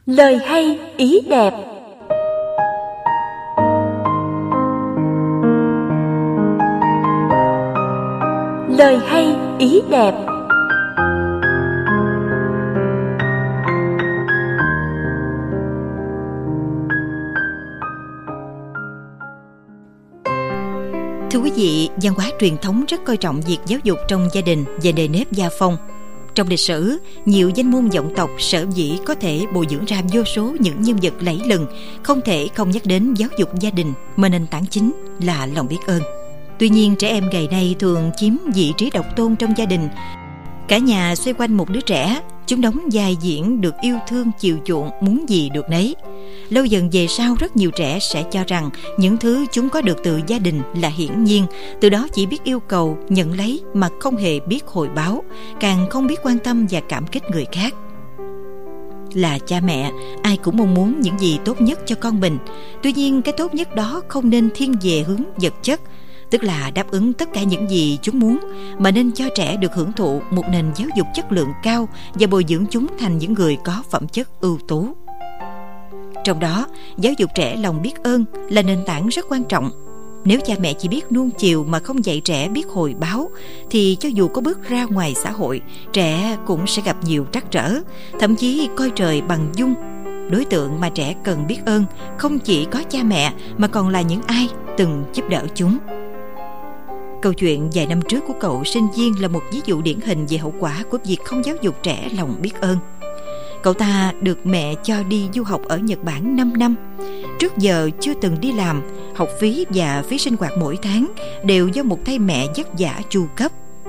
Lời hay ý đẹp. Lời hay ý đẹp. Thưa quý vị, văn hóa truyền thống rất coi trọng việc giáo dục trong gia đình và nề nếp gia phong. Trong lịch sử, nhiều danh môn vọng tộc sở dĩ có thể bồi dưỡng ra vô số những nhân vật lẫy lừng, không thể không nhắc đến giáo dục gia đình mà nền tảng chính là lòng biết ơn. Tuy nhiên, trẻ em ngày nay thường chiếm vị trí độc tôn trong gia đình. Cả nhà xoay quanh một đứa trẻ, chúng đóng vai diễn được yêu thương, chiều chuộng, muốn gì được nấy. Lâu dần về sau, rất nhiều trẻ sẽ cho rằng những thứ chúng có được từ gia đình là hiển nhiên, từ đó chỉ biết yêu cầu, nhận lấy mà không hề biết hồi báo, càng không biết quan tâm và cảm kích người khác. Là cha mẹ, ai cũng mong muốn những gì tốt nhất cho con mình. Tuy nhiên, cái tốt nhất đó không nên thiên về hướng vật chất, tức là đáp ứng tất cả những gì chúng muốn, mà nên cho trẻ được hưởng thụ một nền giáo dục chất lượng cao và bồi dưỡng chúng thành những người có phẩm chất ưu tú. Trong đó, giáo dục trẻ lòng biết ơn là nền tảng rất quan trọng. Nếu cha mẹ chỉ biết nuông chiều mà không dạy trẻ biết hồi báo, thì cho dù có bước ra ngoài xã hội, trẻ cũng sẽ gặp nhiều trắc trở, thậm chí coi trời bằng dung. Đối tượng mà trẻ cần biết ơn không chỉ có cha mẹ mà còn là những ai từng giúp đỡ chúng. Câu chuyện vài năm trước của cậu sinh viên là một ví dụ điển hình về hậu quả của việc không giáo dục trẻ lòng biết ơn. Cậu ta được mẹ cho đi du học ở Nhật Bản 5 năm. Trước giờ chưa từng đi làm, học phí và phí sinh hoạt mỗi tháng đều do một tay mẹ vất vả chu cấp.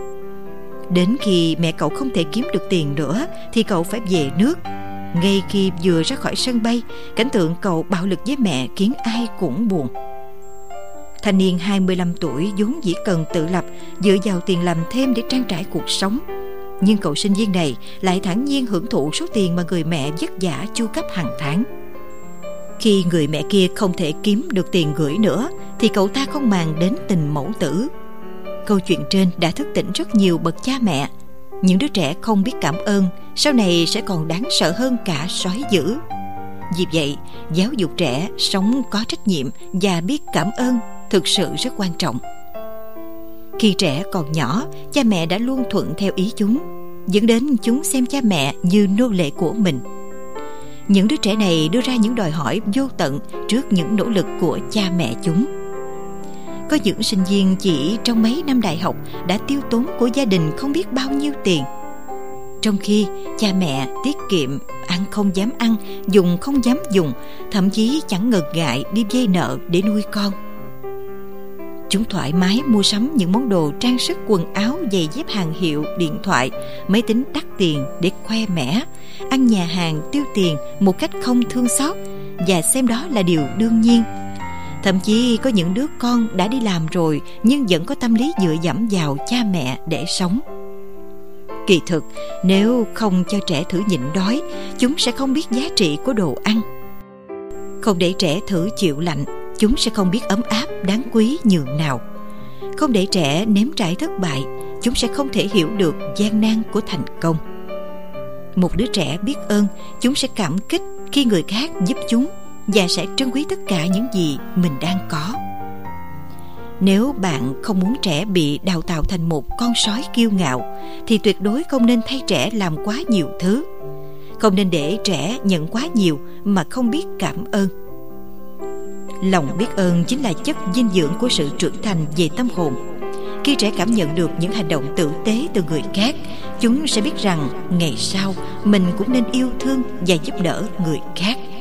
Đến khi mẹ cậu không thể kiếm được tiền nữa thì cậu phải về nước. Ngay khi vừa ra khỏi sân bay, cảnh tượng cậu bạo lực với mẹ khiến ai cũng buồn. Thanh niên 25 tuổi vốn dĩ cần tự lập, dựa vào tiền làm thêm để trang trải cuộc sống. Nhưng cậu sinh viên này lại thản nhiên hưởng thụ số tiền mà người mẹ vất vả chu cấp hàng tháng. Khi người mẹ kia không thể kiếm được tiền gửi nữa thì cậu ta không màng đến tình mẫu tử. Câu chuyện trên đã thức tỉnh rất nhiều bậc cha mẹ. Những đứa trẻ không biết cảm ơn sau này sẽ còn đáng sợ hơn cả sói dữ. Vì vậy, giáo dục trẻ sống có trách nhiệm và biết cảm ơn thực sự rất quan trọng. Khi trẻ còn nhỏ, cha mẹ đã luôn thuận theo ý chúng, dẫn đến chúng xem cha mẹ như nô lệ của mình. Những đứa trẻ này đưa ra những đòi hỏi vô tận trước những nỗ lực của cha mẹ chúng. Có những sinh viên chỉ trong mấy năm đại học đã tiêu tốn của gia đình không biết bao nhiêu tiền, trong khi cha mẹ tiết kiệm, ăn không dám ăn, dùng không dám dùng, thậm chí chẳng ngần ngại đi vay nợ để nuôi con. Chúng thoải mái mua sắm những món đồ trang sức, quần áo, giày dép hàng hiệu, điện thoại, máy tính đắt tiền để khoe mẽ, ăn nhà hàng tiêu tiền một cách không thương xót và xem đó là điều đương nhiên. Thậm chí có những đứa con đã đi làm rồi nhưng vẫn có tâm lý dựa dẫm vào cha mẹ để sống. Kỳ thực, nếu không cho trẻ thử nhịn đói, chúng sẽ không biết giá trị của đồ ăn. Không để trẻ thử chịu lạnh, chúng sẽ không biết ấm áp đáng quý nhường nào. Không để trẻ nếm trải thất bại, chúng sẽ không thể hiểu được gian nan của thành công. Một đứa trẻ biết ơn, chúng sẽ cảm kích khi người khác giúp chúng và sẽ trân quý tất cả những gì mình đang có. Nếu bạn không muốn trẻ bị đào tạo thành một con sói kiêu ngạo, thì tuyệt đối không nên thay trẻ làm quá nhiều thứ. Không nên để trẻ nhận quá nhiều mà không biết cảm ơn. Lòng biết ơn chính là chất dinh dưỡng của sự trưởng thành về tâm hồn. Khi trẻ cảm nhận được những hành động tử tế từ người khác, chúng sẽ biết rằng ngày sau mình cũng nên yêu thương và giúp đỡ người khác.